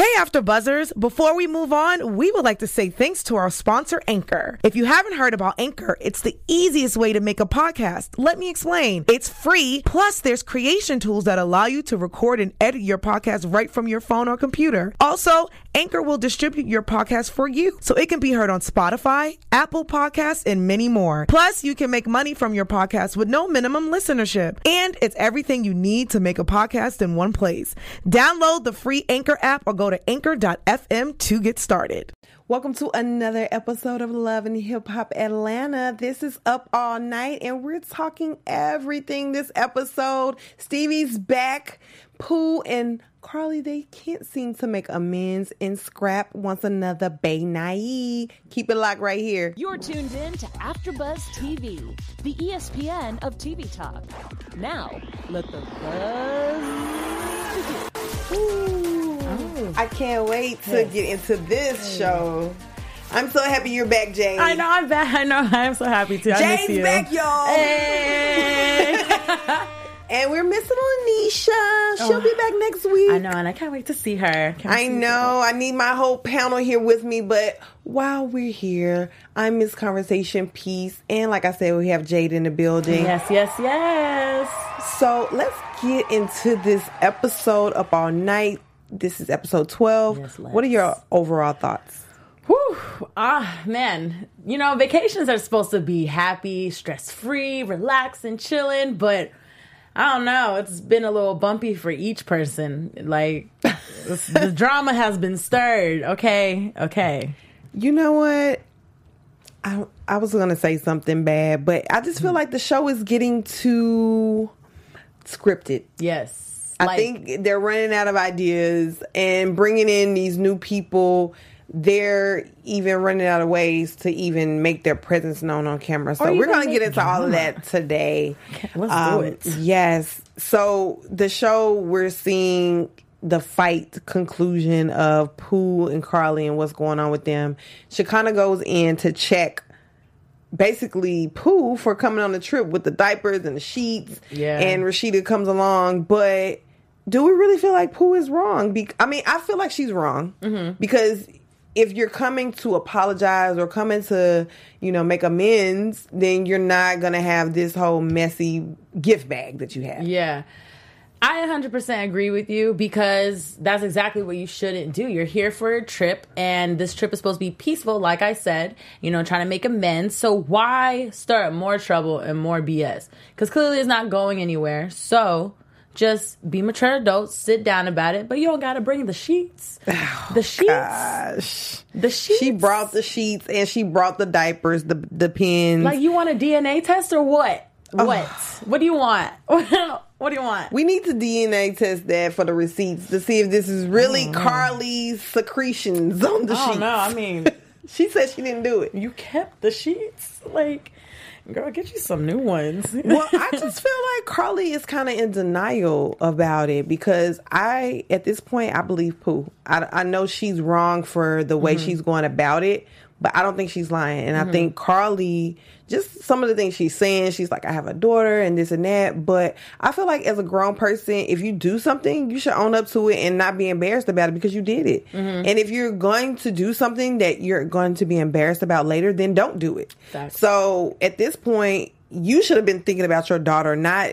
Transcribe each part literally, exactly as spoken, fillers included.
Hey, After Buzzers. Before we move on, we would like to say thanks to our sponsor, Anchor. If you haven't heard about Anchor, it's the easiest way to make a podcast. Let me explain. It's free, plus there's creation tools that allow you to record and edit your podcast right from your phone or computer. Also, Anchor will distribute your podcast for you, so it can be heard on Spotify, Apple Podcasts, and many more. Plus, you can make money from your podcast with no minimum listenership. And it's everything you need to make a podcast in one place. Download the free Anchor app or go to anchor dot f m to get started. Welcome to another episode of Love and Hip Hop Atlanta. This is Up All Night, and we're talking everything this episode. Stevie's back. Pooh and Carly, they can't seem to make amends, and Scrap wants another Bay Naive. Keep it locked right here. You're tuned in to AfterBuzz T V, the E S P N of T V talk. Now, let the buzz begin. Ooh, oh. I can't wait to yes. get into this hey. show. I'm so happy you're back, Jade. I know I'm back. I know I'm so happy too. I Jade's miss you. back, y'all. Hey. And we're missing Lanisha. She'll oh, be back next week. I know, and I can't wait to see her. Can't I see know. Her. I need my whole panel here with me. But while we're here, I'm Miss Conversation Peace. And like I said, we have Jade in the building. Yes, yes, yes. So let's get into this episode Up All Night. This is episode twelve. Yes, what are your overall thoughts? Whew. Ah, man. You know, vacations are supposed to be happy, stress-free, relaxed, and chilling, but I don't know. It's been a little bumpy for each person. Like, the drama has been stirred. Okay, okay. You know what? I I was going to say something bad, but I just feel like the show is getting too scripted. Yes. I like, think they're running out of ideas and bringing in these new people. They're even running out of ways to even make their presence known on camera. So we're going to get into drama. all of that today. Okay, let's um, do it. Yes. So the show, we're seeing the fight conclusion of Pooh and Carly and what's going on with them. Shekinah goes in to check basically Pooh for coming on the trip with the diapers and the sheets. Yeah. And Rashida comes along. But do we really feel like Pooh is wrong? Be- I mean, I feel like she's wrong. Mm-hmm. Because if you're coming to apologize or coming to, you know, make amends, then you're not going to have this whole messy gift bag that you have. Yeah. I one hundred percent agree with you because that's exactly what you shouldn't do. You're here for a trip, and this trip is supposed to be peaceful, like I said, you know, trying to make amends. So why start more trouble and more B S? Because clearly it's not going anywhere. So just be mature adults, sit down about it, but you don't got to bring the sheets. Oh, the sheets. Gosh. The sheets. She brought the sheets and she brought the diapers, the the pins. Like, you want a D N A test or what? What? Oh. What do you want? What do you want? We need to D N A test that for the receipts to see if this is really Carly's secretions on the I sheets. don't know. I mean, she said she didn't do it. You kept the sheets? Like, girl, get you some new ones. Well, I just feel like Carly is kind of in denial about it because I, at this point, I believe Pooh. I, I know she's wrong for the way mm-hmm. she's going about it, but I don't think she's lying. And mm-hmm. I think Carly, just some of the things she's saying, she's like, I have a daughter and this and that. But I feel like as a grown person, if you do something, you should own up to it and not be embarrassed about it because you did it. Mm-hmm. And if you're going to do something that you're going to be embarrassed about later, then don't do it. That's- so at this point, you should have been thinking about your daughter, not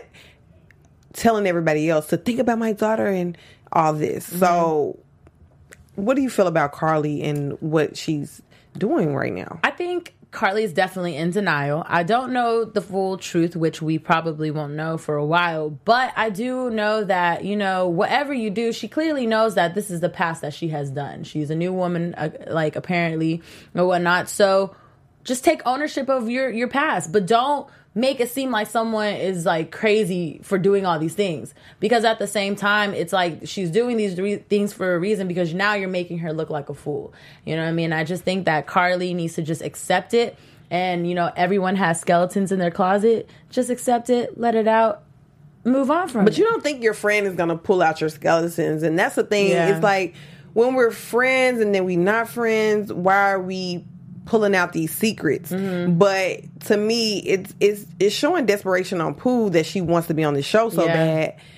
telling everybody else to think about my daughter and all this. Mm-hmm. So what do you feel about Carly and what she's doing right now? I think Carly is definitely in denial. I don't know the full truth, which we probably won't know for a while, but I do know that, you know, whatever you do, she clearly knows that this is the past that she has done. She's a new woman, uh, like, apparently, or whatnot. So just take ownership of your, your past, but don't make it seem like someone is like crazy for doing all these things, because at the same time, it's like she's doing these re- things for a reason, because now you're making her look like a fool. You know what I mean? I just think that Carly needs to just accept it. And, you know, everyone has skeletons in their closet. Just accept it, let it out, move on from but it. But you don't think your friend is going to pull out your skeletons. And that's the thing. Yeah. It's like when we're friends and then we not friends, why are we pulling out these secrets? Mm-hmm. But to me, it's it's it's showing desperation on Pooh that she wants to be on the show so yeah. bad.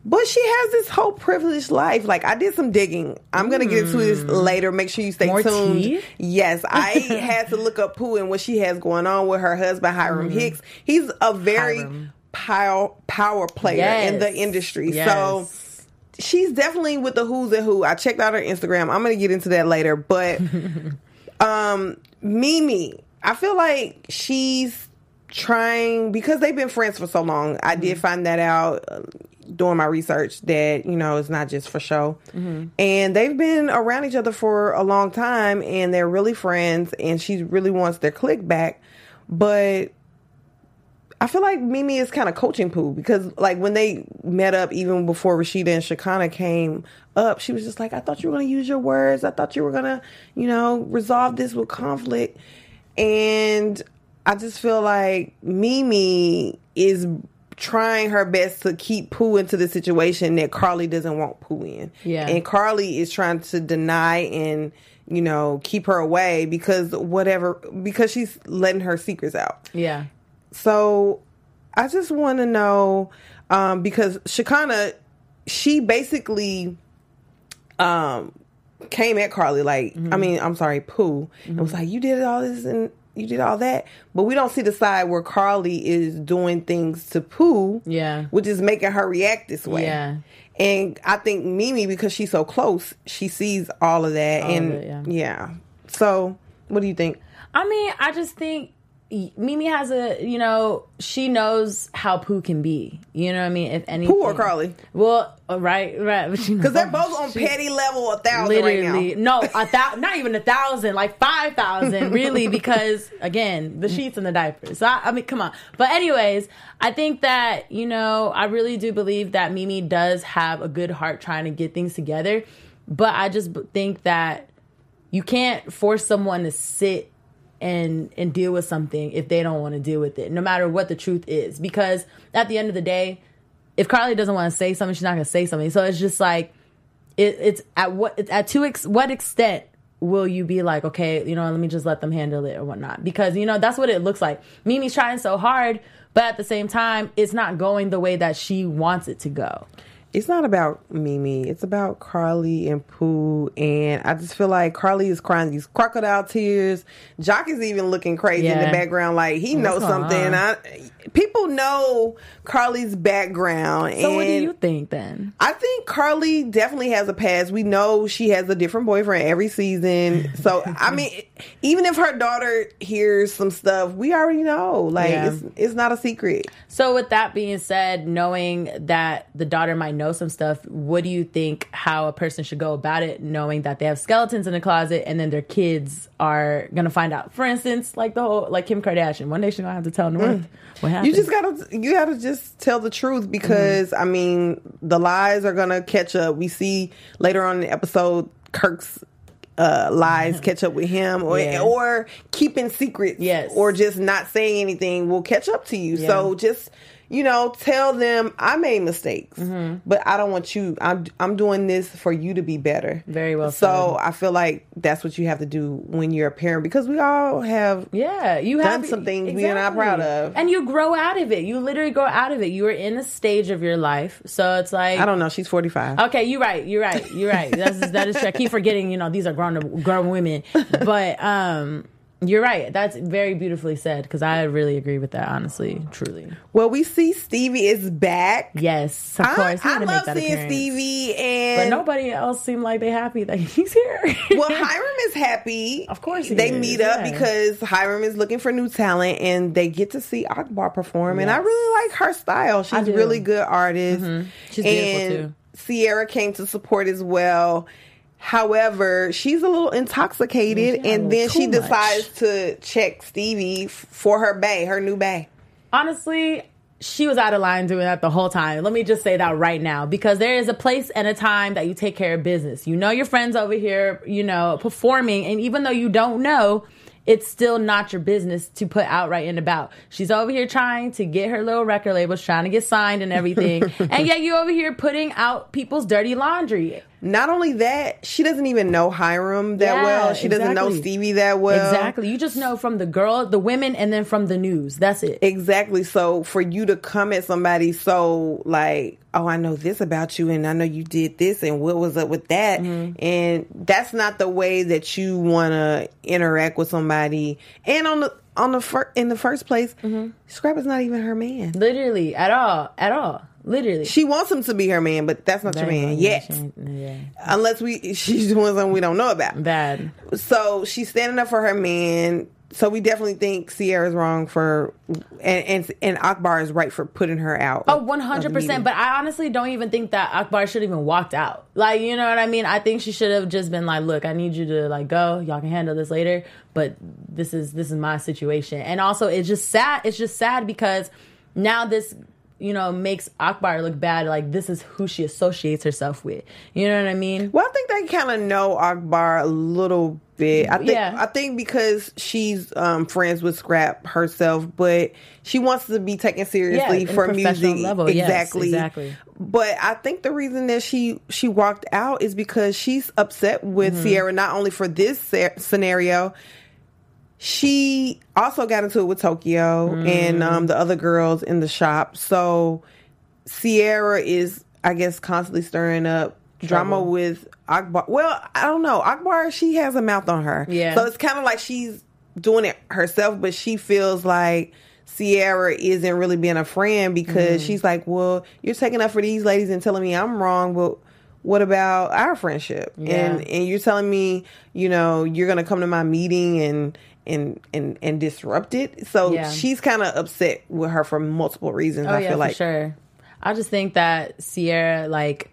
But she has this whole privileged life. Like, I did some digging. I'm going to get into this later. Make sure you stay More tuned. tea? Yes, I had to look up Pooh and what she has going on with her husband, Hiram mm-hmm. Hicks. He's a very power, power player yes. in the industry. Yes. So she's definitely with the who's and who. I checked out her Instagram. I'm going to get into that later. But um, Mimi, I feel like she's trying, because they've been friends for so long. I mm-hmm. did find that out uh, doing my research, that, you know, it's not just for show. Mm-hmm. And they've been around each other for a long time, and they're really friends, and she really wants their click back. But I feel like Mimi is kind of coaching Pooh, because, like, when they met up, even before Rashida and Shekinah came up, she was just like, I thought you were going to use your words. I thought you were going to, you know, resolve this with conflict. And I just feel like Mimi is trying her best to keep Pooh into the situation that Carly doesn't want Pooh in. Yeah. And Carly is trying to deny and, you know, keep her away because whatever, because she's letting her secrets out. Yeah. So I just want to know, um, because Shekinah, she basically um, came at Carly like, mm-hmm. I mean, I'm sorry, Pooh, mm-hmm. and was like, you did all this and you did all that, but we don't see the side where Carly is doing things to Pooh, yeah, which is making her react this way. Yeah. And I think Mimi, because she's so close, she sees all of that. All and of it, yeah. yeah. So what do you think? I mean, I just think Mimi has a, you know, she knows how Pooh can be. You know what I mean? If anything. Pooh or Carly? Well, right, right. Because they're both on she, petty level a thousand literally, right now. No, a thousand, not even a thousand, like five thousand, really, because, again, the sheets and the diapers. So, I, I mean, come on. But anyways, I think that, you know, I really do believe that Mimi does have a good heart trying to get things together. But I just think that you can't force someone to sit and and deal with something if they don't want to deal with it, no matter what the truth is. Because at the end of the day, if Carly doesn't want to say something, she's not going to say something. So it's just like, it, it's at what it's at to ex, what extent will you be like, okay, you know, let me just let them handle it or whatnot? Because, you know, that's what it looks like. Mimi's trying so hard, but at the same time, it's not going the way that she wants it to go. It's not about Mimi. It's about Carly and Pooh. And I just feel like Carly is crying these crocodile tears. Jock is even looking crazy yeah. in the background like he What's knows something. I, people know Carly's background. So and what do you think then? I think Carly definitely has a past. We know she has a different boyfriend every season. So, I mean, even if her daughter hears some stuff, we already know. Like, yeah. it's, it's not a secret. So with that being said, knowing that the daughter might know some stuff, what do you think how a person should go about it, knowing that they have skeletons in the closet and then their kids are gonna find out? For instance, like the whole, like Kim Kardashian, one day she's gonna have to tell North mm. what happened. You just gotta you gotta just tell the truth, because mm-hmm. I mean, the lies are gonna catch up. We see later on in the episode Kirk's uh, lies catch up with him, or yeah. or keeping secrets, yes, or just not saying anything will catch up to you. Yeah. So just, you know, tell them I made mistakes, mm-hmm. but I don't want you. I'm I'm doing this for you to be better. Very well. So said. I feel like that's what you have to do when you're a parent, because we all have yeah you done have some things exactly. we're not proud of, and you grow out of it. You literally grow out of it. You are in a stage of your life, so it's like, I don't know. She's forty-five. Okay, you're right. You're right. You're right. That's that is true. I keep forgetting. You know, these are grown grown women, but um. You're right. That's very beautifully said, because I really agree with that, honestly, truly. Well, we see Stevie is back. Yes, of course. I, I love seeing appearance. Stevie, and but nobody else seemed like they happy that he's here. Well, Hiram is happy. Of course, he they is. meet up yeah. because Hiram is looking for new talent, and they get to see Akbar perform. Yes. And I really like her style. She's a really good artist. Mm-hmm. She's beautiful and too. Sierra came to support as well. However, she's a little intoxicated, yeah, and then she much. decides to check Stevie f- for her bae, her new bae. Honestly, she was out of line doing that the whole time. Let me just say that right now, because there is a place and a time that you take care of business. You know your friends over here, you know, performing, and even though you don't know, it's still not your business to put out right and about. She's over here trying to get her little record labels, trying to get signed and everything. And yet you over here putting out people's dirty laundry. Not only that, she doesn't even know Hiram that Yeah, well. She doesn't know exactly. Stevie that well. Exactly. You just know from the girl, the women, and then from the news. That's it. Exactly. So for you to come at somebody so like, oh, I know this about you, and I know you did this, and what was up with that, Mm-hmm. and that's not the way that you want to interact with somebody. And on the on the fir- in the first place, Mm-hmm. Scrap is not even her man. Literally, at all, at all. Literally. She wants him to be her man, but that's not your man yet. Yeah. Unless we she's doing something we don't know about. Bad. So she's standing up for her man. So we definitely think Sierra's wrong for, and and, and Akbar is right for putting her out. Oh, one hundred percent. But I honestly don't even think that Akbar should even walked out. Like, you know what I mean? I think she should have just been like, look, I need you to like go. Y'all can handle this later. But this is this is my situation. And also, it's just sad. It's just sad because now this, you know, makes Akbar look bad. Like, this is who she associates herself with. You know what I mean? Well, I think they kind of know Akbar a little bit. I think Yeah. I think because she's um, friends with Scrap herself, but she wants to be taken seriously Yeah, in for professional music. level. Yes, Exactly. exactly. But I think the reason that she she walked out is because she's upset with Mm-hmm. Sierra, not only for this se- scenario. She also got into it with Tokyo Mm. and um, the other girls in the shop. So Sierra is, I guess, constantly stirring up drama Trouble. with Akbar. Well, I don't know. Akbar, she has a mouth on her. Yeah. So it's kind of like she's doing it herself, but she feels like Sierra isn't really being a friend because Mm. she's like, well, you're taking up for these ladies and telling me I'm wrong, but what about our friendship? Yeah. And and you're telling me, you know, you're going to come to my meeting and and and and disrupt it. So Yeah. she's kind of upset with her for multiple reasons. Oh, I yeah, feel like for sure. I just think that Sierra, like,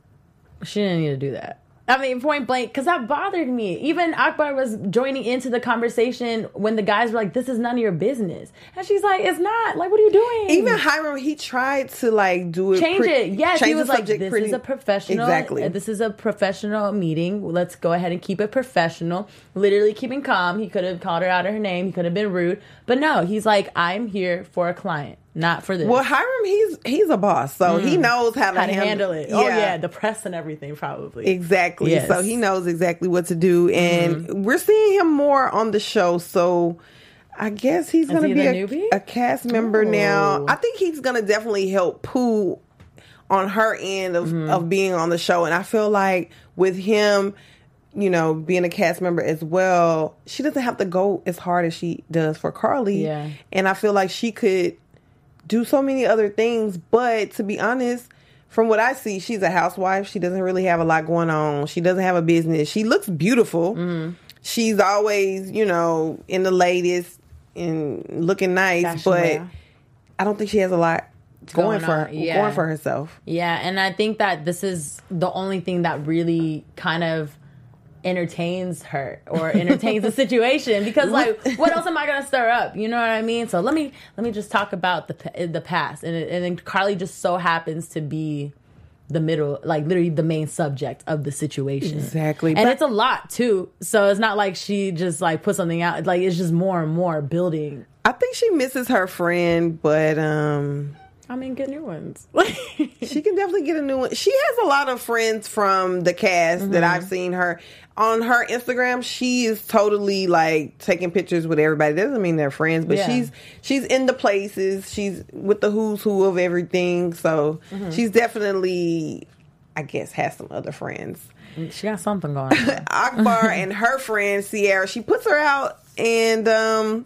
she didn't need to do that. I mean, point blank, because that bothered me. Even Akbar was joining into the conversation when the guys were like, this is none of your business. And she's like, it's not. Like, what are you doing? even Hiram, he tried to like do it, Change pre- it. Yes, change he was the like, subject this pretty- is a professional. Exactly. uh, This is a professional meeting. Let's go ahead and keep it professional. Literally keeping calm. He could have called her out of her name. He could have been rude. But no, he's like, I'm here for a client, not for this. Well, Hiram, he's he's a boss, so he knows how to, How to handle, handle it. Oh, yeah, the press and everything, probably. exactly. Yes. So he knows exactly what to do, and Mm-hmm. we're seeing him more on the show. So I guess he's going to he be the a, newbie? a cast member Oh. now. I think he's going to definitely help Pooh on her end of Mm-hmm. of being on the show, and I feel like with him, you know, being a cast member as well, she doesn't have to go as hard as she does for Carly. Yeah. And I feel like she could do so many other things. But to be honest, from what I see, she's a housewife. She doesn't really have a lot going on. She doesn't have a business. She looks beautiful. Mm-hmm. She's always, you know, in the latest and looking nice. Fashion but wear. I don't think she has a lot going, Going for on, yeah. going for herself. Yeah, and I think that this is the only thing that really kind of entertains her or entertains the situation, because like, what else am I gonna stir up? You know what I mean? So let me let me just talk about the p- the past, and and then Carly just so happens to be the middle, like literally the main subject of the situation. Exactly. And But- it's a lot too. So it's not like she just like put something out. Like, it's just more and more building. I think she misses her friend, but um I mean, get new ones. she can definitely get a new one. She has a lot of friends from the cast Mm-hmm. that I've seen her on her Instagram. She is totally like taking pictures with everybody. Doesn't mean they're friends, but Yeah. she's she's in the places. She's with the who's who of everything. So Mm-hmm. she's definitely, I guess, has some other friends. She got something going on. Akbar and her friend Sierra, she puts her out, and um,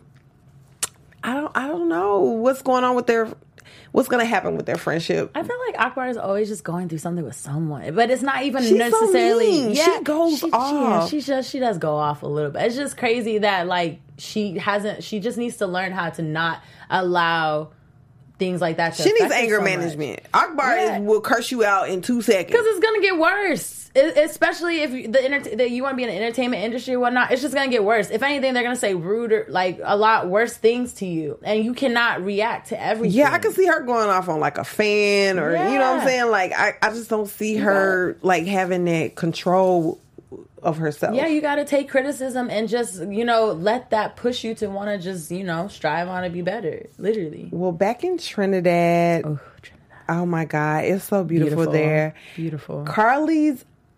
I don't I don't know what's going on with their. What's going to happen with their friendship? I feel like Akbar is always just going through something with someone, but it's not even She's so necessarily. mean. Yeah, She goes she, off. Yeah, she just she does go off a little bit. It's just crazy that like she hasn't. She just needs to learn how to not allow things like that. To She needs affect her anger so much. management. Akbar Yeah. is, will curse you out in two seconds. Because it's gonna get worse, it, especially if you, the enter- that you want to be in the entertainment industry or whatnot. It's just gonna get worse. If anything, they're gonna say ruder, like a lot worse things to you, and you cannot react to everything. Yeah, I can see her going off on like a fan, or you know what Yeah. I'm saying. Like I, I just don't see her like having that control of herself. Yeah, you got to take criticism and just, you know, let that push you to want to just, you know, strive on to be better. Literally. Well, back in Trinidad, Oh, oh my God, it's so beautiful, Beautiful. there. Beautiful. Carly's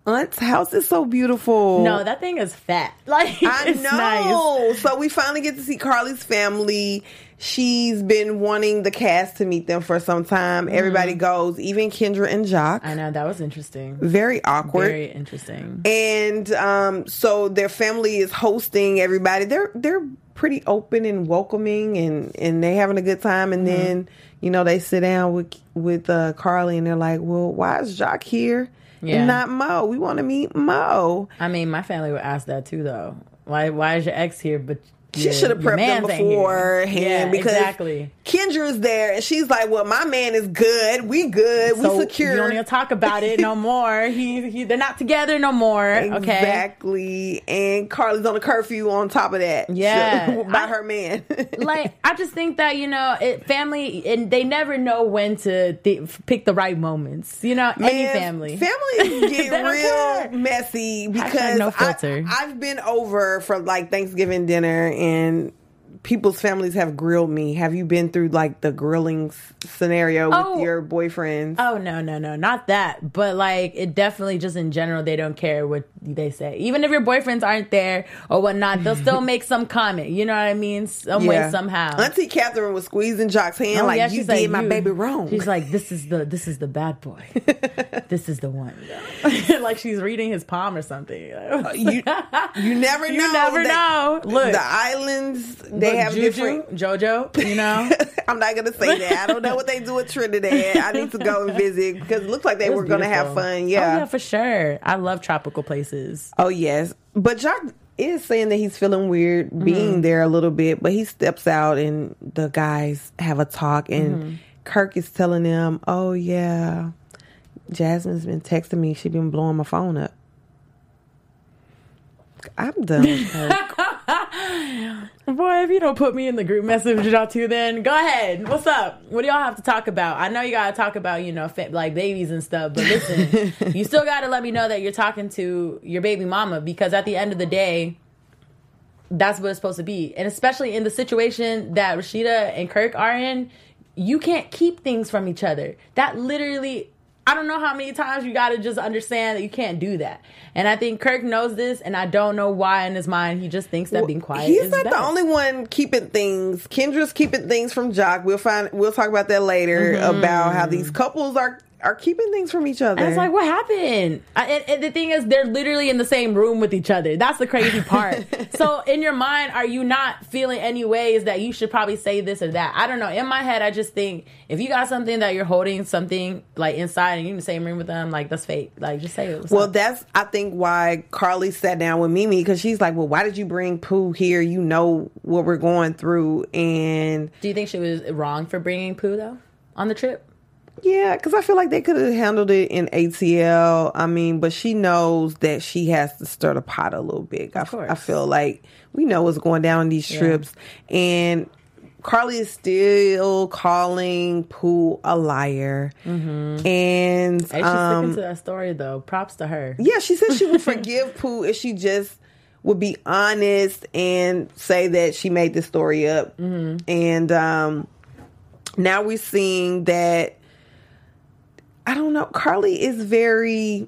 aunt's house is so beautiful. No, that thing is fat. Like, I it's know. nice. So we finally get to see Carly's family. She's been wanting the cast to meet them for some time. Mm-hmm. Everybody goes, even Kendra and Jock. I know, that was interesting. Very awkward. Very interesting. And um, so their family is hosting everybody. They're they're pretty open and welcoming, and, and they having a good time. And mm-hmm. then, you know, they sit down with with uh, Carly, and they're like, well, why is Jock here? Yeah. And not Mo. We want to meet Mo. I mean, my family would ask that too, though. Why Why is your ex here? But she should have prepped them beforehand. Yeah, because exactly. Kendra's there, and she's like, well, my man is good. We good. So we secure. You don't need to talk about it no more. He, he They're not together no more. Okay. Exactly. And Carly's on a curfew on top of that. Yeah. by I, her man. Like, I just think that, you know, it, family, and they never know when to th- pick the right moments. You know, Man, any family. Families get They don't real care. messy because Hashtag no filter. I, I've been over for like Thanksgiving dinner, and people's families have grilled me. Have you been through like the grilling s- scenario with Oh. your boyfriends? Oh, no, no, no. Not that. But, like, it definitely just in general, they don't care what they say. Even if your boyfriends aren't there or whatnot, they'll still make some comment. You know what I mean? Some way, somehow. Auntie Catherine was squeezing Jock's hand Oh, like, yeah, you she's did like, my you- baby wrong. She's like, this is the this is the bad boy. This is the one. Like she's reading his palm or something. Uh, you, you never know. You never They- know. Look. The islands, they Look, have Juju, different... JoJo, you know? I'm not going to say that. I don't know what they do at Trinidad. I need to go and visit because it looks like they It was were going to have beautiful. fun. Yeah. Oh, yeah, for sure. I love tropical places. Oh, yes. But Jock is saying that he's feeling weird being Mm-hmm. there a little bit, but he steps out and the guys have a talk, and Mm-hmm. Kirk is telling them, oh, yeah, Jasmine's been texting me. She's been blowing my phone up. I'm done with Kirk. Boy, if you don't put me in the group message with y'all two, then go ahead. What's up? What do y'all have to talk about? I know you got to talk about, you know, fa- like babies and stuff, but listen, you still got to let me know that you're talking to your baby mama, because at the end of the day, that's what it's supposed to be. And especially in the situation that Rashida and Kirk are in, you can't keep things from each other. That literally... I don't know how many times you got to just understand that you can't do that. And I think Kirk knows this, and I don't know why in his mind he just thinks that Well, being quiet He's is not best. the only one keeping things. Kendra's keeping things from Jock. We'll find. We'll talk about that later Mm-hmm. about how these couples are are keeping things from each other. And it's like, what happened? I, and, and the thing is, they're literally in the same room with each other. That's the crazy part. So in your mind, are you not feeling any ways that you should probably say this or that? I don't know. In my head, I just think if you got something that you're holding something like inside and you're in the same room with them, like that's fake. Like just say it. What's Well, up? that's, I think, why Carly sat down with Mimi, because she's like, well, why did you bring Pooh here? You know what we're going through. And Do you think she was wrong for bringing Pooh, though, on the trip? yeah, because I feel like they could have handled it in A T L. I mean, but she knows that she has to stir the pot a little bit. I, Of course. I feel like we know what's going down on these Yeah. trips. And Carly is still calling Pooh a liar. Mm-hmm. And Hey, she's um, sticking to that story, though. Props to her. yeah, she said she would forgive Pooh if she just would be honest and say that she made this story up. Mm-hmm. And um, now we're seeing that, I don't know, Carly is very,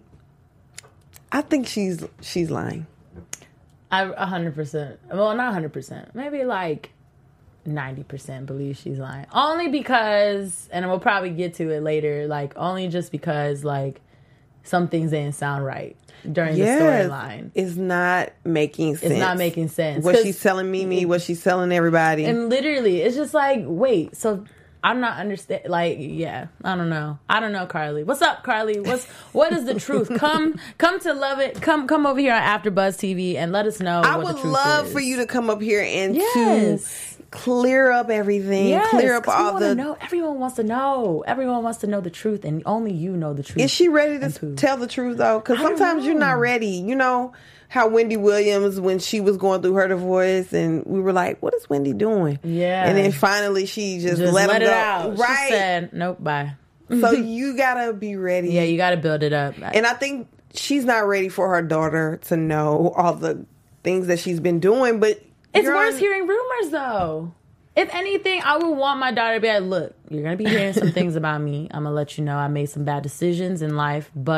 I think she's she's lying. I a hundred percent. Well, not a hundred percent. Maybe like ninety percent believe she's lying. Only because, and we'll probably get to it later. Like only just because, like some things didn't sound right during Yes, the storyline. it's not making sense. It's not making sense. What 'Cause- she's telling Mimi, what she's telling everybody. And literally, it's just like, wait, so I'm not understand. Like, yeah, I don't know. I don't know, Carly. What's up, Carly? What's what is the truth? Come, come to love it. Come, come over here on AfterBuzz T V and let us know. I what would the truth love is. for you to come up here and Yes. to clear up everything, Yes, clear up 'cause we all wanna the. know. Everyone wants to know. Everyone wants to know the truth, and only you know the truth. Is she ready to and Pooh. tell the truth though? Because I don't sometimes you're not know. ready. You know how Wendy Williams, when she was going through her divorce, and we were like, "What is Wendy doing?" Yeah. and then finally she just, Just let, let him it go. out. Right. She said, "Nope, bye." So you gotta be ready. Yeah, you got to build it up. And I think she's not ready for her daughter to know all the things that she's been doing. But It's you're worse on- hearing rumors, though. If anything, I would want my daughter to be like, look, you're going to be hearing some things about me. I'm going to let you know I made some bad decisions in life, but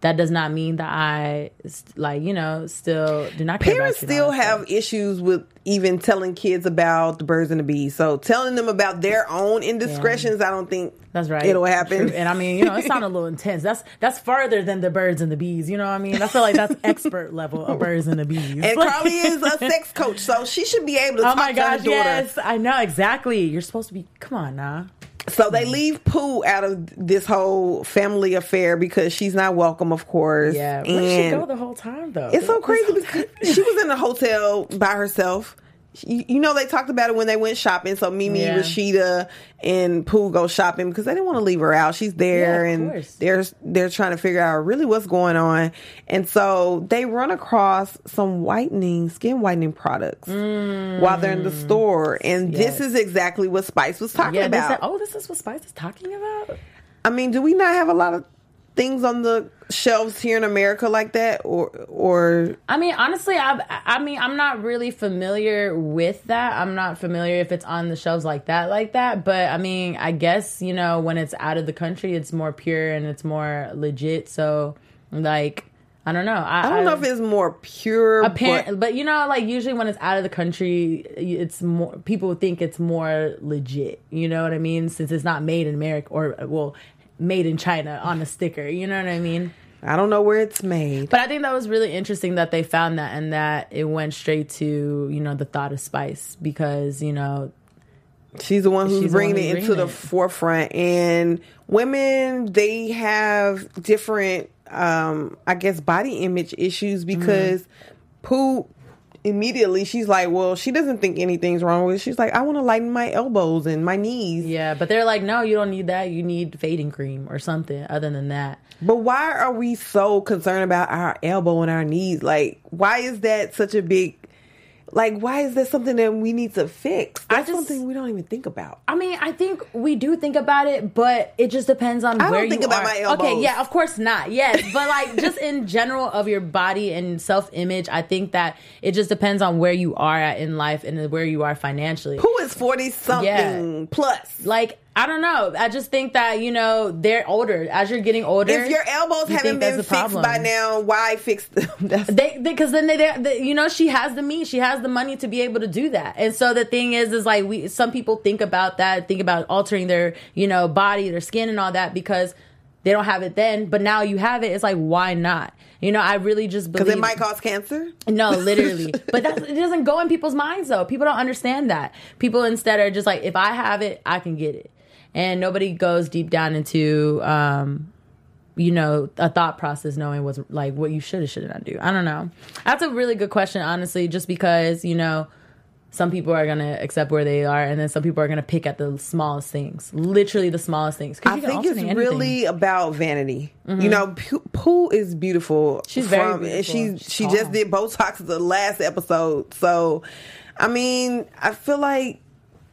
that does not mean that I, like, you know, still do not care Parents about you. still have issues with even telling kids about the birds and the bees. So telling them about their own indiscretions, yeah. I don't think that's right. It'll happen. True. And I mean, you know, it sounded a little intense. That's that's farther than the birds and the bees. You know what I mean? I feel like that's expert level of birds and the bees. And Carly is a sex coach, so she should be able to oh talk my to her gosh, daughter. Yes, I know exactly. You're supposed to be. Come on now. So they leave Pooh out of this whole family affair because she's not welcome, of course. Yeah, where did she go the whole time, though? It's so crazy because she was in the hotel by herself. You, you know, they talked about it when they went shopping. So Mimi, yeah. Rashida, and Pooh go shopping because they didn't want to leave her out. She's there, yeah, and course. they're they're trying to figure out really what's going on. And so they run across some whitening, skin whitening products mm. while they're in the store. And yes. this is exactly what Spice was talking yeah, about. Said, oh, this is what Spice is talking about? I mean, do we not have a lot of things on the shelves here in America like that, or or I mean, honestly, I I mean, I'm not really familiar with that. I'm not familiar if it's on the shelves like that, like that. But I mean, I guess, you know, when it's out of the country, it's more pure and it's more legit. So, like, I don't know. I, I don't know I, if it's more pure, apparent, but, but you know, like usually when it's out of the country, it's more people think it's more legit. You know what I mean? Since it's not made in America, or well, made in China on a sticker. You know what I mean? I don't know where it's made. But I think that was really interesting that they found that and that it went straight to, you know, the thought of Spice because, you know, she's the one who's bringing one it who's into the it. forefront. And women, they have different, um, I guess, body image issues because mm-hmm. Pooh, immediately she's like, well, she doesn't think anything's wrong with it. She's like, I want to lighten my elbows and my knees. Yeah, but they're like, no, you don't need that. You need fading cream or something other than that. But why are we so concerned about our elbow and our knees? Like, why is that such a big... Like, why is that something that we need to fix? That's just, something we don't even think about. I mean, I think we do think about it, but it just depends on I where don't think you about are. my elbows. Okay, yeah, of course not. Yes, but like just in general of your body and self-image, I think that it just depends on where you are at in life and where you are financially. Who is forty-something yeah. plus? Like, I don't know. I just think that, you know, they're older. As you're getting older, if your elbows you haven't been fixed problem. by now, why fix them? they because then they, they, they, you know, she has the means, she has the money to be able to do that. And so the thing is, is like we some people think about that, think about altering their, you know, body, their skin, and all that because they don't have it then. But now you have it. It's like, why not? You know, I really just believe because it might cause cancer. No, literally, but that it doesn't go in people's minds though. People don't understand that. People instead are just like, if I have it, I can get it. And nobody goes deep down into, um, you know, a thought process knowing what's like what you should or should not do. I don't know. That's a really good question, honestly, just because, you know, some people are going to accept where they are and then some people are going to pick at the smallest things, literally the smallest things. I think it's anything. really about vanity. Mm-hmm. You know, Pooh is beautiful. She's from, very beautiful. She, she's she just did Botox the last episode. So, I mean, I feel like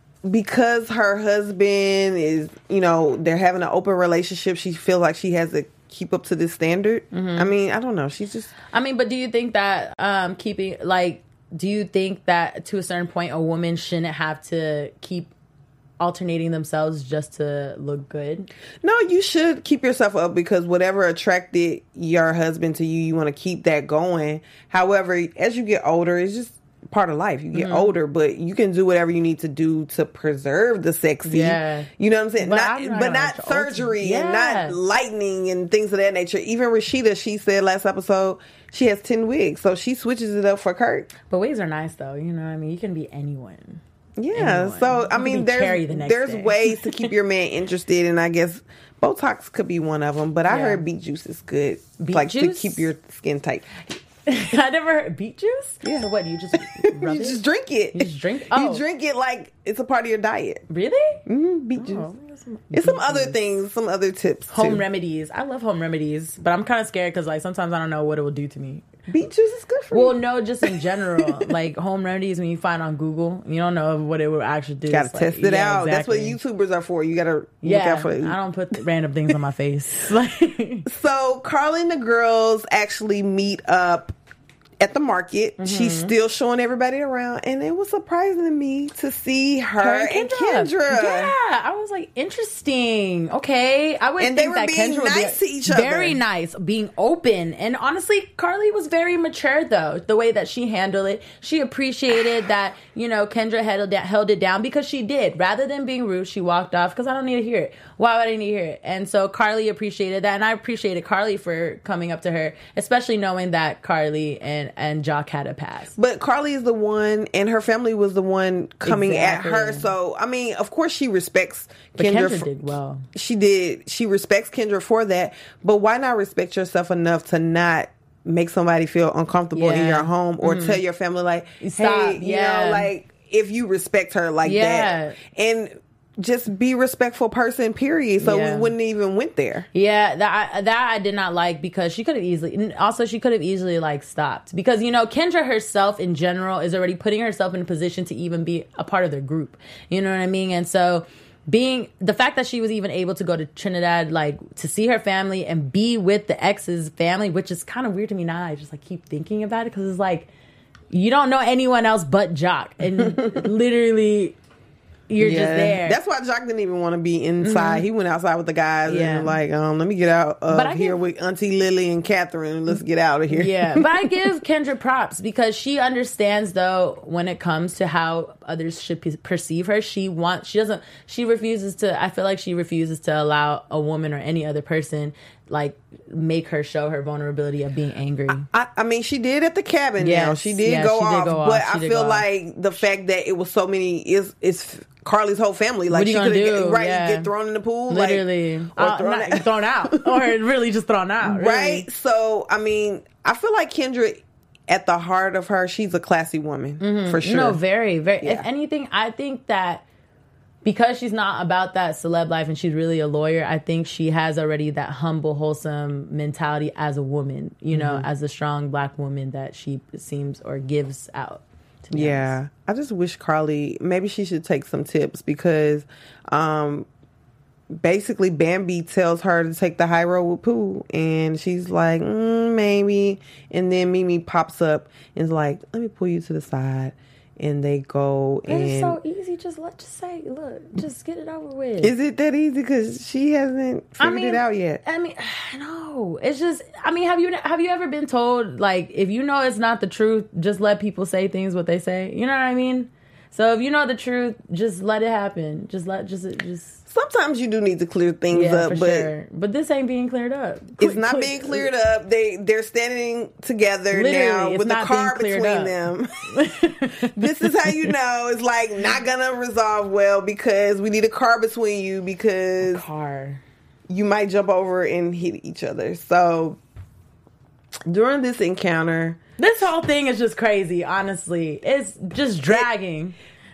because her husband is, you know, they're having an open relationship, she feels like she has to keep up to this standard. Mm-hmm. I mean, I don't know. She's just... I mean, but do you think that um, keeping, like, do you think that to a certain point a woman shouldn't have to keep alternating themselves just to look good? No, you should keep yourself up because whatever attracted your husband to you, you want to keep that going. However, as you get older, it's just part of life. You get mm-hmm. older, but you can do whatever you need to do to preserve the sexy. Yeah. You know what I'm saying? But not, not but not surgery yeah. and not lightning and things of that nature. Even Rashida, she said last episode, she has ten wigs, so she switches it up for Kurt. But wigs are nice, though. You know what I mean? You can be anyone. Yeah. Anyone. So, I you mean, there's, the there's day. ways to keep your man interested, and I guess Botox could be one of them. But I yeah. heard beet juice is good. Beet like juice? to keep your skin tight. I never heard beet juice. Yeah. So what? Do you just rub you it? just drink it. You just drink. Oh. You drink it like it's a part of your diet. Really? Mm-hmm. Beet juice. Oh, it's some other things, some other tips. Home too. remedies. I love home remedies, but I'm kind of scared because like sometimes I don't know what it will do to me. Beet juice is good for well, you. Well, no, just in general, like home remedies when you find on Google, you don't know what it will actually do. You gotta it's test like, it yeah, out. exactly. That's what YouTubers are for. You gotta yeah, look out for it. I don't put random things on my face. So Carly and the girls actually meet up at the market. Mm-hmm. She's still showing everybody around, and it was surprising to me to see her, her and, and Kendra. Kendra. Yeah, I was like, interesting. Okay, I would and think they were that being Kendra nice would to be each other. Very nice, being open, and honestly, Carly was very mature though. The way that she handled it, she appreciated that you know Kendra held it, held it down because she did. Rather than being rude, she walked off because I don't need to hear it. Why would I need to hear it? And so Carly appreciated that, and I appreciated Carly for coming up to her, especially knowing that Carly and and Jock had a past. But Carly is the one, and her family was the one coming exactly. at her. So I mean, of course, she respects but Kendra. Kendra for, did well. She did. She respects Kendra for that. But why not respect yourself enough to not make somebody feel uncomfortable yeah. in your home, or mm-hmm. tell your family like, Stop. hey, yeah. you know, like if you respect her like yeah. that, and just be a respectful person, period. So yeah. we wouldn't even went there. Yeah, that I, that I did not like because she could have easily, also she could have easily like stopped because you know Kendra herself in general is already putting herself in a position to even be a part of their group. You know what I mean? And so being the fact that she was even able to go to Trinidad, like to see her family and be with the ex's family, which is kind of weird to me now. I just like keep thinking about it because it's like you don't know anyone else but Jock, and literally. You're yeah. just there. That's why Jock didn't even want to be inside. Mm-hmm. He went outside with the guys yeah. and like, um, let me get out of give, here with Auntie Lily and Catherine. Let's get out of here. Yeah, but I give Kendra props because she understands though when it comes to how others should pe- perceive her. She wants. She doesn't. She refuses to. I feel like she refuses to allow a woman or any other person like make her show her vulnerability of being angry. I, I, I mean, she did at the cabin. Yes, now she did, yes, go, she off, did go off, but she I did feel go like off. the fact that it was so many is is Carly's whole family. Like what are you she gonna could do? right Yeah. get thrown in the pool, literally, like, or uh, thrown, not, out. thrown out, or really just thrown out, really. Right. So I mean, I feel like Kendra, at the heart of her, she's a classy woman mm-hmm. for sure. No, very, very. Yeah. If anything, I think that. Because she's not about that celeb life and she's really a lawyer, I think she has already that humble, wholesome mentality as a woman, you know, mm-hmm. as a strong black woman that she seems or gives out. To be yeah. honest. I just wish Carly, maybe she should take some tips because um, basically Bambi tells her to take the high road with Pooh. And she's like, mm, maybe. And then Mimi pops up and is like, let me pull you to the side. And they go and... It's so easy. Just let just say, look, just get it over with. Is it that easy? Because she hasn't figured I mean, it out yet. I mean, no. It's just, I mean, have you have you ever been told, like, if you know it's not the truth, just let people say things what they say? You know what I mean? So if you know the truth, just let it happen. Just let, just, just... Sometimes you do need to clear things yeah, up, for but sure. But this ain't being cleared up. It's not quick, being cleared up. They they're standing together now with the car between up. them. This is how you know it's like not gonna resolve well because we need a car between you because a car you might jump over and hit each other. So during this encounter, this whole thing is just crazy. Honestly, it's just dragging. It,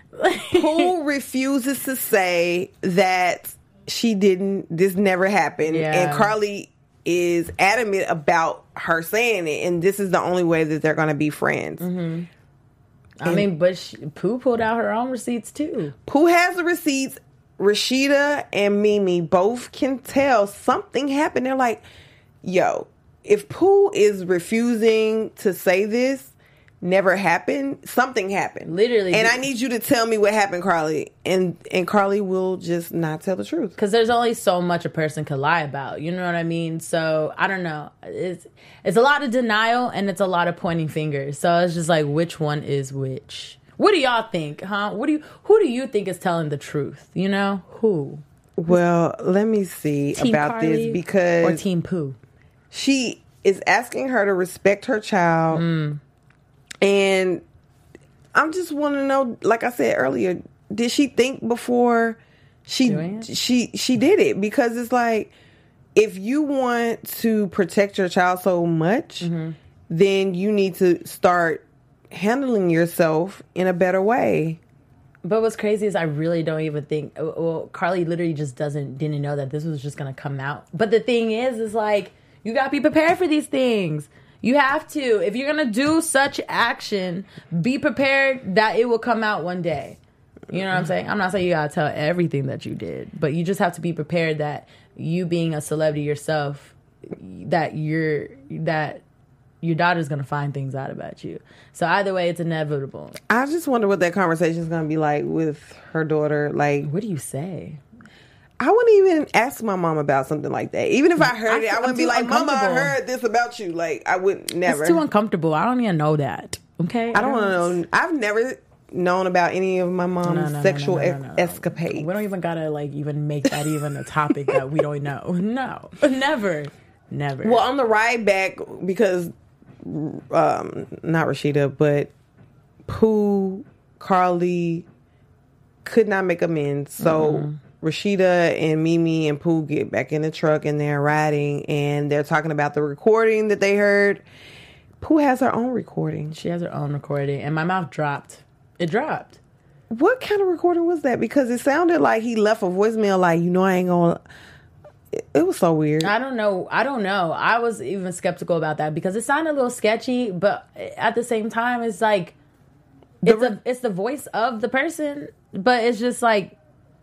Pooh refuses to say that she didn't, this never happened. Yeah. And Carly is adamant about her saying it. And this is the only way that they're going to be friends. Mm-hmm. I and mean, but she, Pooh pulled out her own receipts too. Pooh has the receipts. Rashida and Mimi both can tell something happened. They're like, yo, if Pooh is refusing to say this, never happened, something happened. Literally. And I need you to tell me what happened, Carly. And and Carly will just not tell the truth. Because there's only so much a person could lie about. You know what I mean? So, I don't know. It's it's a lot of denial and it's a lot of pointing fingers. So, it's just like, which one is which? What do y'all think, huh? What do you? Who do you think is telling the truth? You know? Who? Well, let me see Team about Carly this because... Or Team Pooh? She is asking her to respect her child. Mm. And I just want to know, like I said earlier, did she think before she she she did it? Because it's like, if you want to protect your child so much, mm-hmm. then you need to start handling yourself in a better way. But what's crazy is I really don't even think, well, Carly literally just doesn't, didn't know that this was just going to come out. But the thing is, is like, you got to be prepared for these things. You have to. If you're going to do such action, be prepared that it will come out one day. You know what I'm saying? I'm not saying you got to tell everything that you did, but you just have to be prepared that you being a celebrity yourself, that you're, that your daughter's gonna find things out about you. So either way, it's inevitable. I just wonder what that conversation is going to be like with her daughter. Like, What do you say? I wouldn't even ask my mom about something like that. Even if I heard I- it, I I'm wouldn't be too like, Mama, I uncomfortable. heard this about you. Like, I would never. It's too uncomfortable. I don't even know that. Okay, I don't want to know. I've never known about any of my mom's No, no, no, sexual no, no, no, no. escapades. We don't even gotta like even make that even a topic that we don't know. No, never, never. Well, on the ride back, because um, not Rashida, but Pooh, Carly could not make amends. So mm-hmm. Rashida and Mimi and Pooh get back in the truck and they're riding and they're talking about the recording that they heard. Pooh has her own recording. She has her own recording, and my mouth dropped. It dropped. What kind of recording was that? Because it sounded like he left a voicemail like, you know, I ain't gonna... It, it was so weird. I don't know. I don't know. I was even skeptical about that because it sounded a little sketchy, but at the same time, it's like it's The- a, it's the voice of the person, but it's just like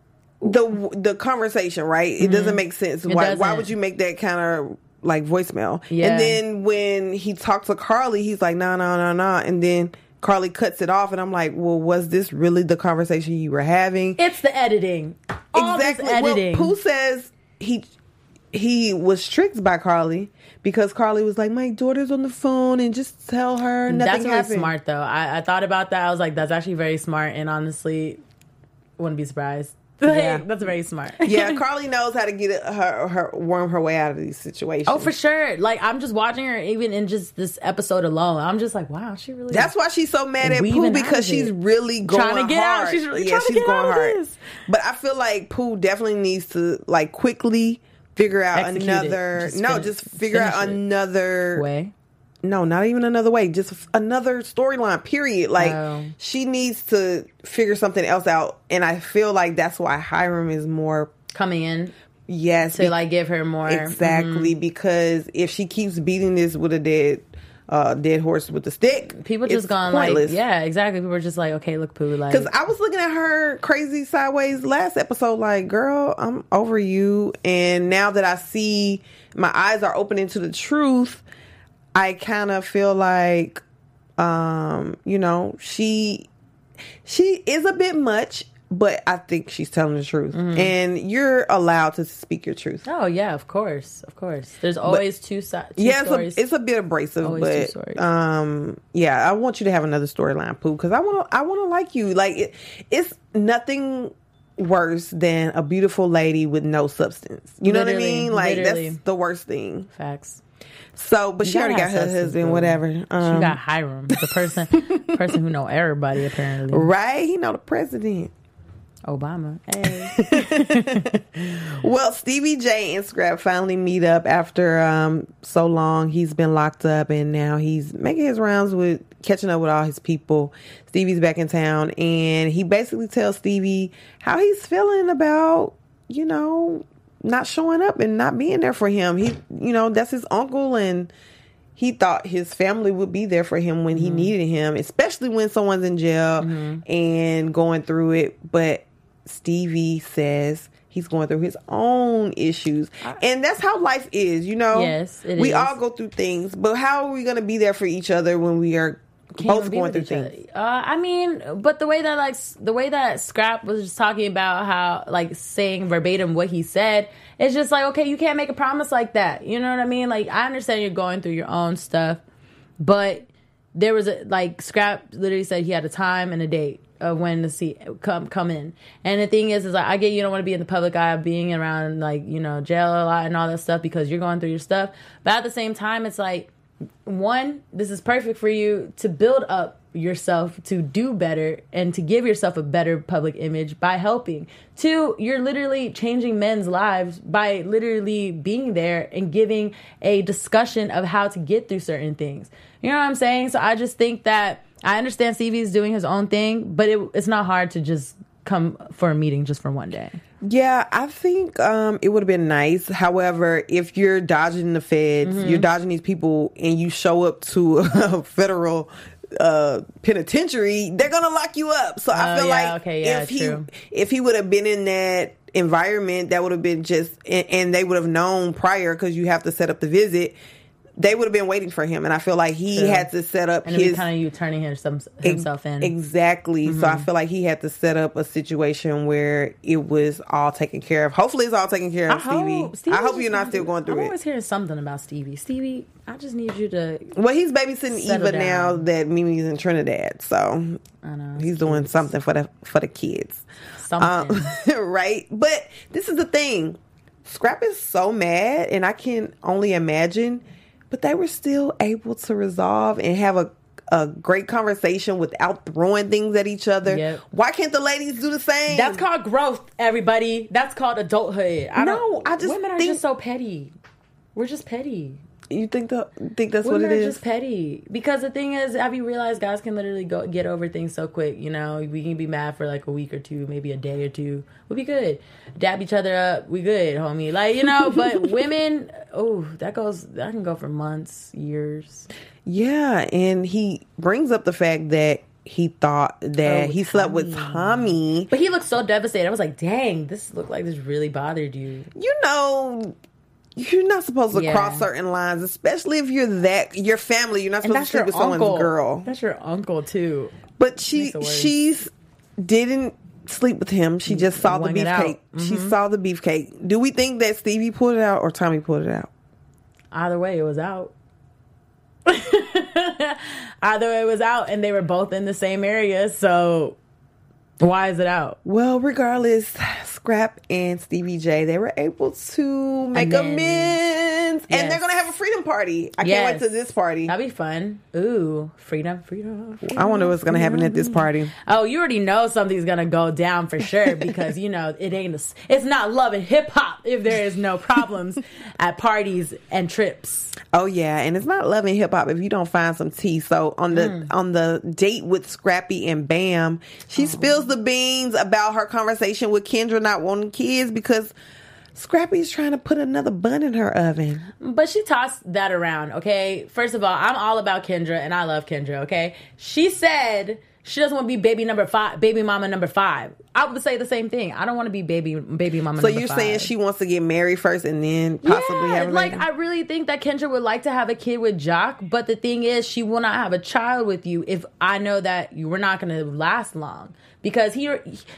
the the conversation, right? It doesn't make sense. It Why, why doesn't. would you make that kind of like voicemail? Yeah. And then when he talked to Carly, he's like, no, no, no, no. And then Carly cuts it off, and I'm like, well, was this really the conversation you were having? it's the editing. All exactly. this editing. Well, Pooh says he he was tricked by Carly because Carly was like, my daughter's on the phone, and just tell her nothing That's really happened. smart, though. I, I thought about that. I was like, that's actually very smart, and honestly, wouldn't be surprised. Like, Yeah. that's very smart. Yeah, Carly knows how to get it, her her worm her way out of these situations. Oh, for sure. Like, I'm just watching her even in just this episode alone. I'm just like, wow, she really... That's why she's so mad at Weaving Pooh, out because of she's it. really going Trying to get out. hard. She's really yeah, trying to she's get going out of hard. this. But I feel like Pooh definitely needs to like quickly figure out Execute it. another. Just no, finish- just figure finish out it. another way. No, not even another way. Just another storyline. Period. Like Oh. she needs to figure something else out, and I feel like that's why Hiram is more. Coming in Yes, to, be- like, give her more... exactly because if she keeps beating this with a dead, uh, dead horse with a stick, People just it's gone pointless. like, yeah, exactly. People are just like, okay, look, Pooh, like... Because I was looking at her crazy sideways last episode, like, girl, I'm over you. And now that I see my eyes are opening to the truth, I kind of feel like, um, you know, she she is a bit much, but I think she's telling the truth. Mm-hmm. And you're allowed to speak your truth. Oh, yeah, of course. Of course. There's always two sides. Two Yeah, it's stories. a, it's a bit abrasive, Always two but stories. um, yeah, I want you to have another storyline, Pooh, because I want to. I want to like you. Like it, it's nothing worse than a beautiful lady with no substance. You know what I Literally, mean? Like literally. that's the worst thing. Facts. So, but You she already gotta got have her substance, husband, boo. whatever. Um, She got Hiram, the person person who know everybody, apparently. right. He know the president. Obama. Hey. Well, Stevie J and Scrap finally meet up after um, so long. He's been locked up, and now he's making his rounds with catching up with all his people. Stevie's back in town, and he basically tells Stevie how he's feeling about, you know, not showing up and not being there for him. He, you know, that's his uncle, and he thought his family would be there for him when he Mm-hmm. needed him, especially when someone's in jail and going through it. But Stevie says he's going through his own issues. And that's how life is, you know? Yes, it we is. all go through things, but how are we going to be there for each other when we are Can't both even be going with through each things? other. Uh, I mean, but the way that like s- the way that Scrap was just talking about how like saying verbatim what he said, it's just like, okay, you can't make a promise like that. You know what I mean? Like, I understand you're going through your own stuff, but there was a like Scrap literally said he had a time and a date of when to see come come in. And the thing is, is like, I get you don't want to be in the public eye of being around like, you know, jail a lot and all that stuff because you're going through your stuff. But at the same time, it's like, one, this is perfect for you to build up yourself to do better and to give yourself a better public image by helping. Two, you're literally changing men's lives by literally being there and giving a discussion of how to get through certain things. You know what I'm saying? So I just think that I understand Stevie's doing his own thing, but it, it's not hard to just come for a meeting just for one day. Yeah, I think um, it would have been nice. However, if you're dodging the feds, Mm-hmm. you're dodging these people, and you show up to a federal uh, penitentiary, they're gonna lock you up. So I Oh, feel yeah, like okay, yeah, if he true. if he would have been in that environment, that would have been just, and, and they would have known prior because you have to set up the visit. they would have been waiting for him, and I feel like he True. had to set up and his kind of you turning him, some, himself in. Exactly. Mm-hmm. So I feel like he had to set up a situation where it was all taken care of. Hopefully, it's all taken care of, I Stevie. hope, Stevie I hope you're not still going through I'm it. I'm always hearing something about Stevie. Stevie, I just need you to. Well, he's babysitting Eva down. now that Mimi's in Trinidad, so I know he's doing kids. something for the for the kids. Something. Um, right? But this is the thing. Scrap is so mad, and I can only imagine, but they were still able to resolve and have a, a great conversation without throwing things at each other. Yep. Why can't the ladies do the same? That's called growth, everybody. That's called adulthood. I No, don't, I just women are think- just so petty. We're just petty. You think the think that's Women what it are is? just petty. Because the thing is, have you realized guys can literally go get over things so quick? You know, we can be mad for like a week or two, maybe a day or two. We'll be good. Dab each other up. We good, homie. Like, you know, but women, oh, that goes, that can go for months, years. Yeah, and he brings up the fact that he thought that Oh, he slept with Tommy. But he looked so devastated. I was like, dang, this looked like this really bothered you. You know, you're not supposed to Yeah. cross certain lines, especially if you're that your family. You're not And supposed to that's sleep your with someone's uncle. girl. That's your uncle, too. But she Makes it worse. she's didn't sleep with him. She just saw the Wung it out. beefcake. She Mhm. saw the beefcake. Do we think that Stevie pulled it out or Tommy pulled it out? Either way, it was out. Either way, it was out, and they were both in the same area. So, why is it out? Well, regardless, Scrap and Stevie J, they were able to make Amends. amends, Yes. and they're gonna have a freedom party. I can't Yes. wait to this party. That'd be fun. Ooh, freedom, freedom, freedom. I wonder what's gonna happen at this party. Oh, you already know something's gonna go down for sure because you know it ain't. A, it's not love and hip hop if there is no problems at parties and trips. Oh yeah, and it's not loving hip hop if you don't find some tea. So on the Mm. on the date with Scrappy and Bam, she spills the beans about her conversation with Kendra not wanting kids because Scrappy's trying to put another bun in her oven. But she tossed that around, okay? First of all, I'm all about Kendra, and I love Kendra, okay? She said she doesn't want to be baby number five, baby mama number five. I would say the same thing. I don't want to be baby baby mama So number you're five. saying she wants to get married first and then possibly yeah, have a like baby? I really think that Kendra would like to have a kid with Jock, but the thing is, she will not have a child with you if I know that you were not going to last long because he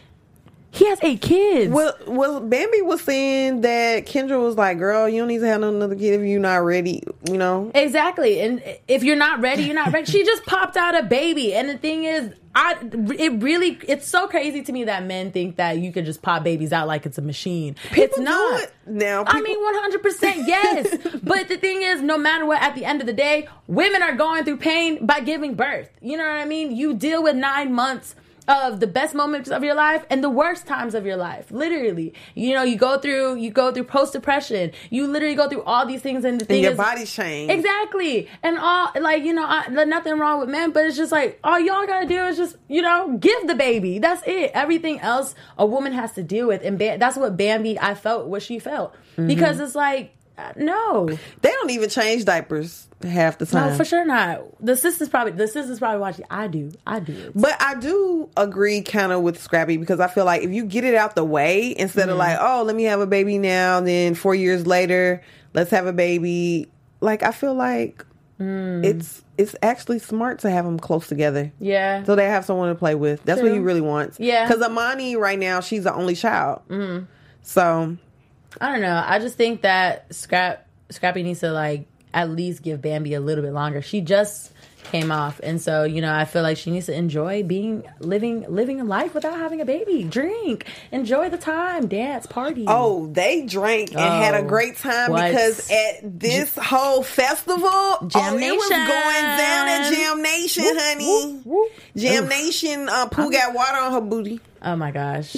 he has eight kids. Well, well, Bambi was saying that Kendra was like, "Girl, you don't need to have another kid if you're not ready." You know, Exactly, and if you're not ready, you're not ready. She just popped out a baby, and the thing is, I it really it's so crazy to me that men think that you can just pop babies out like it's a machine. People it's do not. it now. I People- mean, one hundred percent yes. But the thing is, no matter what, at the end of the day, women are going through pain by giving birth. You know what I mean? You deal with nine months of the best moments of your life and the worst times of your life. Literally. You know, you go through you go through post-depression. You literally go through all these things and the thing and your is body change. Exactly. And all, like, you know, I, there's nothing wrong with men, but it's just like, all y'all gotta do is just, you know, give the baby. That's it. Everything else a woman has to deal with. And ba- that's what Bambi, I felt what she felt. Mm-hmm. Because it's like, uh, no. They don't even change diapers half the time. No, for sure not. The sisters probably, the sisters probably watching. I do. I do it. But I do agree kind of with Scrappy because I feel like if you get it out the way instead Mm-hmm. of like, oh, let me have a baby now, then four years later, let's have a baby. Like, I feel like Mm. it's it's actually smart to have them close together. Yeah. So they have someone to play with. That's what True. he really wants. Yeah. Because Amani right now, she's the only child. Mm-hmm. So I don't know. I just think that Scrap Scrappy needs to like at least give Bambi a little bit longer. She just came off, and so you know I feel like she needs to enjoy being living living a life without having a baby. Drink, enjoy the time, dance, party. Oh, they drank and had a Oh, great time what? because at this whole festival, oh, Jam it was Nation. going down at Jam Nation, honey. Whoop, whoop. Jam Oof. Nation, uh, Pooh got water on her booty. Oh my gosh.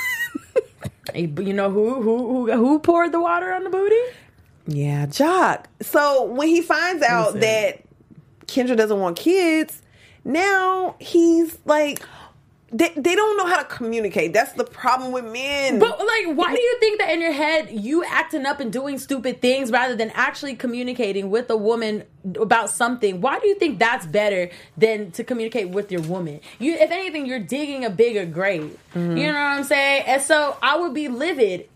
You know who who who who poured the water on the booty? Yeah, Jock. So when he finds out Listen. that Kendra doesn't want kids, now he's like, they, they don't know how to communicate. That's the problem with men. But like, why do you think that in your head you acting up and doing stupid things rather than actually communicating with a woman about something? Why do you think that's better than to communicate with your woman? You, if anything, you're digging a bigger grave. Mm-hmm. You know what I'm saying? And so I would be livid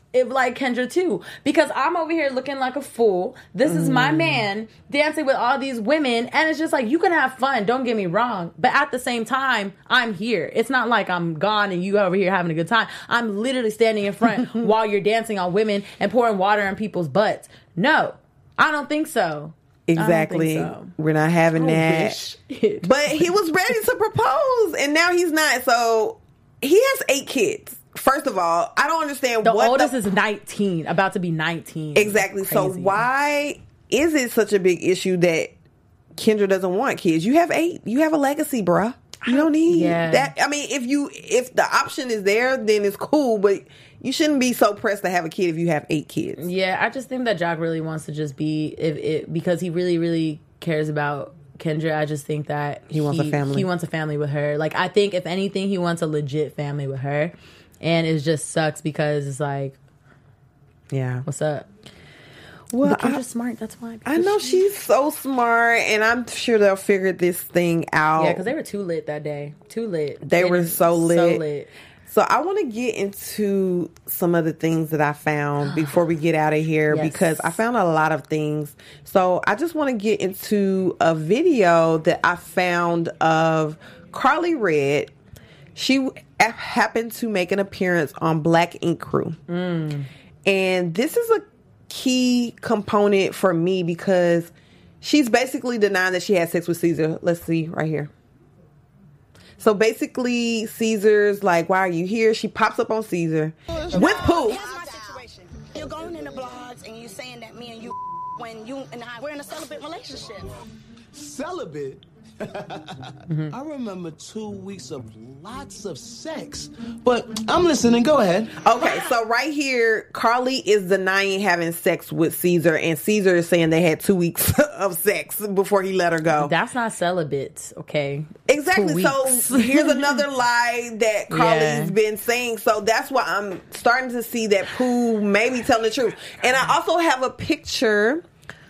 if like Kendra too, because I'm over here looking like a fool. This is my man dancing with all these women, and it's just like, you can have fun, don't get me wrong, but at the same time, I'm here. It's not like I'm gone and you over here having a good time. I'm literally standing in front while you're dancing on women and pouring water on people's butts. No, I don't think so. Exactly. So. We're not having that. But he was ready to propose, and now he's not. So he has eight kids. First of all, I don't understand the what oldest the, is nineteen, about to be nineteen. Exactly. Crazy. So why is it such a big issue that Kendra doesn't want kids? You have eight. You have a legacy, bruh. You don't need yeah. that. I mean, if you if the option is there, then it's cool. But you shouldn't be so pressed to have a kid if you have eight kids. Yeah, I just think that Jack really wants to just be if it because he really really cares about Kendra. I just think that he wants a family. He wants a family with her. Like, I think if anything, he wants a legit family with her. And it just sucks because it's like, yeah, what's up? Well, but Kendra's smart. That's why. I know she's so smart, and I'm sure they'll figure this thing out. Yeah, because they were too lit that day. Too lit. They, they were so lit. So lit. So I want to get into some of the things that I found before we get out of here, yes. because I found a lot of things. So I just want to get into a video that I found of Carly Red. She happened to make an appearance on Black Ink Crew. Mm. And this is a key component for me because she's basically denying that she had sex with Caesar. Let's see right here. So basically, Caesar's like, why are you here? She pops up on Caesar with Pooh. Here's my situation. You're going in the blogs and you're saying that me and you, when you and I, we're in a celibate relationship. Celibate? mm-hmm. I remember two weeks of lots of sex. But I'm listening. Go ahead. Okay, so right here, Carly is denying having sex with Caesar, and Caesar is saying they had two weeks of sex before he let her go. That's not celibate, okay? Exactly. So here's another lie that Carly's yeah. been saying. So that's why I'm starting to see that Pooh may be telling the truth. And I also have a picture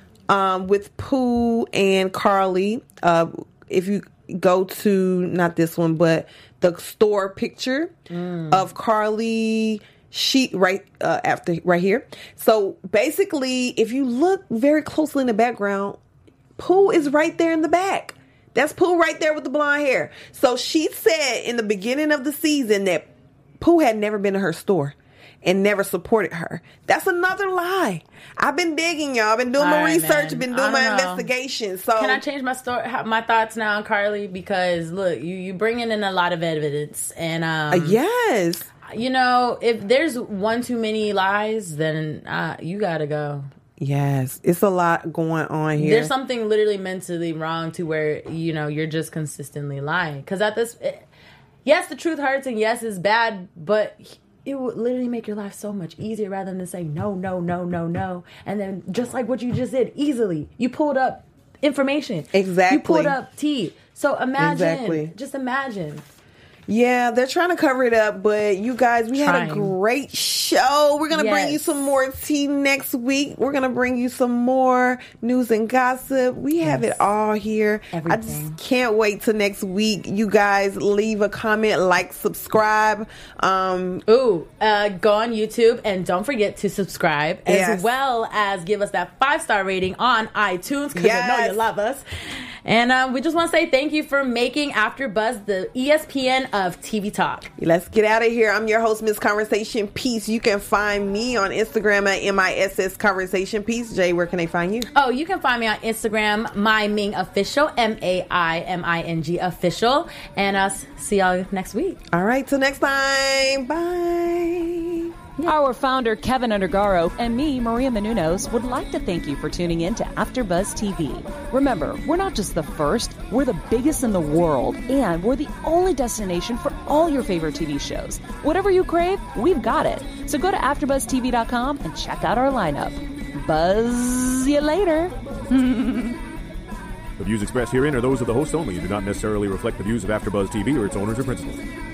um, with Pooh and Carly. Uh, if you go to, not this one, but the store picture mm. of Carly, she right uh, after right here. So basically, if you look very closely in the background, Pooh is right there in the back. That's Pooh right there with the blonde hair. So she said in the beginning of the season that Pooh had never been to her store and never supported her. That's another lie. I've been digging, y'all. I've been doing All my right, research, man. been doing my know. investigation. So can I change my story, my thoughts now on Carly? Because look, you you bringing in a lot of evidence, and um, uh, yes, you know, if there's one too many lies, then uh, you gotta go. Yes, it's a lot going on here. There's something literally mentally wrong to where, you know, you're just consistently lying. Because at this, it, yes, the truth hurts, and yes, it's bad, but it would literally make your life so much easier rather than say no, no, no, no, no. And then just like what you just did, easily, you pulled up information. Exactly. You pulled up tea. So imagine, exactly. just imagine. Yeah, they're trying to cover it up, but you guys, we Trying. had a great show. We're going to yes. bring you some more tea next week. We're going to bring you some more news and gossip. We have yes. it all here. Everything. I just can't wait till next week. You guys leave a comment, like, subscribe. Um, Ooh, uh, go on YouTube and don't forget to subscribe as yes. well as give us that five-star rating on iTunes because yes. I know you love us. And um, we just want to say thank you for making AfterBuzz the E S P N of T V Talk. Let's get out of here. I'm your host, Miss Conversation Piece. You can find me on Instagram at M I S S Conversation Piece. Jay, where can they find you? Oh, you can find me on Instagram, My Ming Official, M A I M I N G Official. And I'll see y'all next week. All right, till next time. Bye. Our founder, Kevin Undergaro, and me, Maria Menounos, would like to thank you for tuning in to AfterBuzz T V. Remember, we're not just the first, we're the biggest in the world, and we're the only destination for all your favorite T V shows. Whatever you crave, we've got it. So go to after buzz T V dot com and check out our lineup. Buzz you later. The views expressed herein are those of the host only and do not necessarily reflect the views of AfterBuzz T V or its owners or principals.